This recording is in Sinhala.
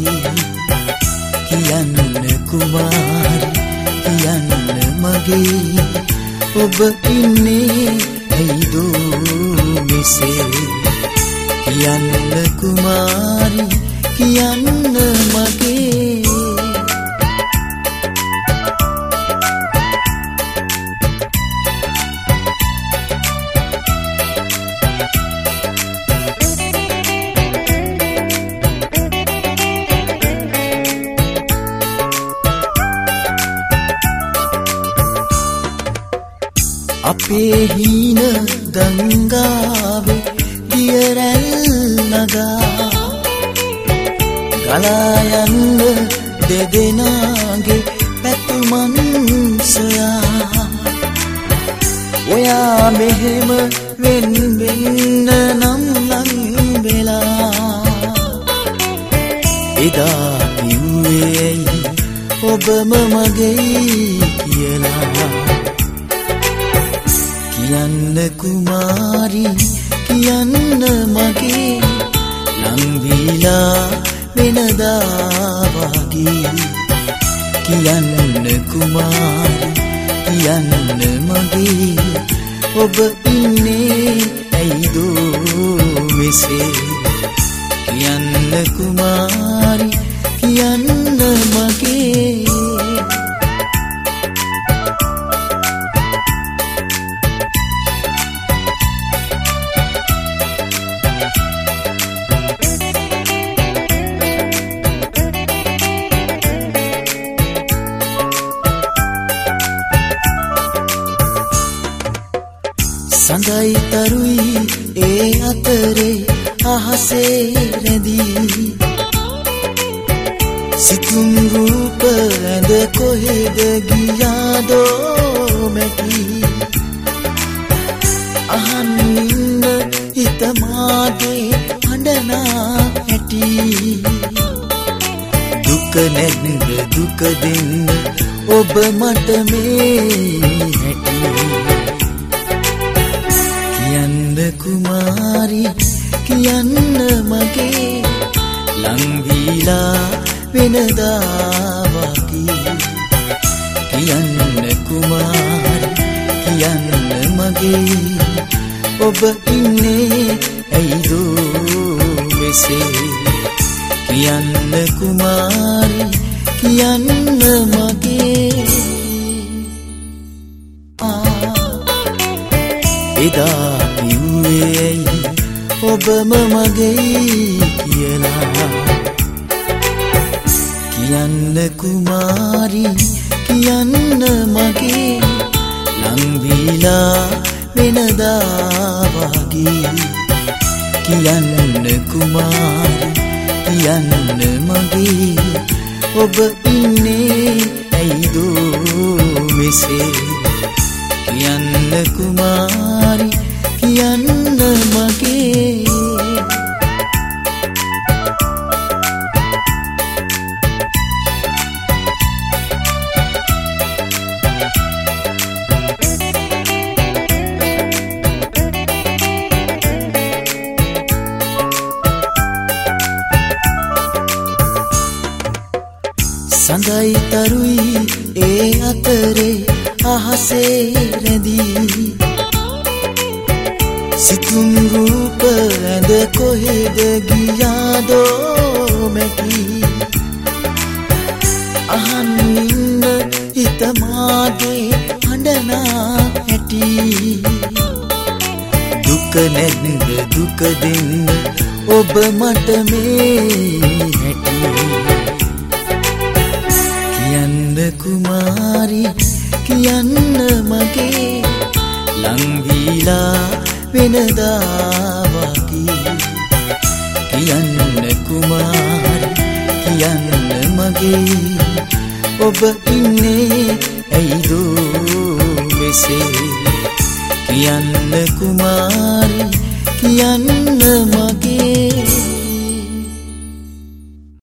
වගේ කියන්න කුමාරි කියන්න මගේ ඔබ ඉන්නේ ඇයිදෝ මෙසේ කියන්න කුමාරි කියන්න මගේ අපේ හීන ගංගාවේ දියරැල් නගා ගලා යන්න දෙදෙනාගේ පැතුමන් සොයා ඔයා මෙහෙම වෙන් වෙන්න නම් ලං වෙලා එදා කිව්වේ ඔබම මගේ කියලා කියන්න කුමාරි කියන්න මගේ ලං වීලා වෙනදා වගේ කියන්න කුමාරි කියන්න මගේ ඔබ ඉන්නේ ඇයිදෝ මෙසේ කියන්න කුමාරි කියන්න මගේ සඳයි තරුයි ඒ අතරේ අහසේ රැඳී සිතුම් රූප ඇඳ කොහෙද ගියාදෝ මැටි අහන් ඉන්න හිත මාගේ හඬනා ඇටි දුක නැද්ද දුක දෙන්න ඔබ මට මේ හැටි කියන්න කුමාරි කියන්න මගේ ලං වීලා වෙනදා වගේ කියන්න කුමාරි කියන්න මගේ ඔබ ඉන්නේ ඇයිදෝ මෙසේ කියන්න කුමාරි කියන්න මගේ එදා කිව්වේ ඔබම මගේ කියලා කියන්න කුමාරි කියන්න මගේ ලං වීලා වෙනදා වගේ කියන්න කුමාරි කියන්න මගේ ඔබ ඉන්නේ ඇයිදෝ මෙසේ කියන්න කුමාරි කියන්න මගේ සඳයි තරුයි ඒ අතරේ අහසේ රැඳී සිතුම් රූප ඇඳ කොහෙද ගියාදෝ මැටි අහන් ඉන්න හිත මාගේ හඬනා ඇටි දුක නැද්ද දුක දෙන්න ඔබ මට මේ හැටි කියන්න කුමාරි කියන්න මගේ ලං වීලා වෙනදා වගේ කියන්න කුමාරි කියන්න මගේ ඔබ ඉන්නේ ඇයිදෝ මෙසේ කියන්න කුමාරි කියන්න මගේ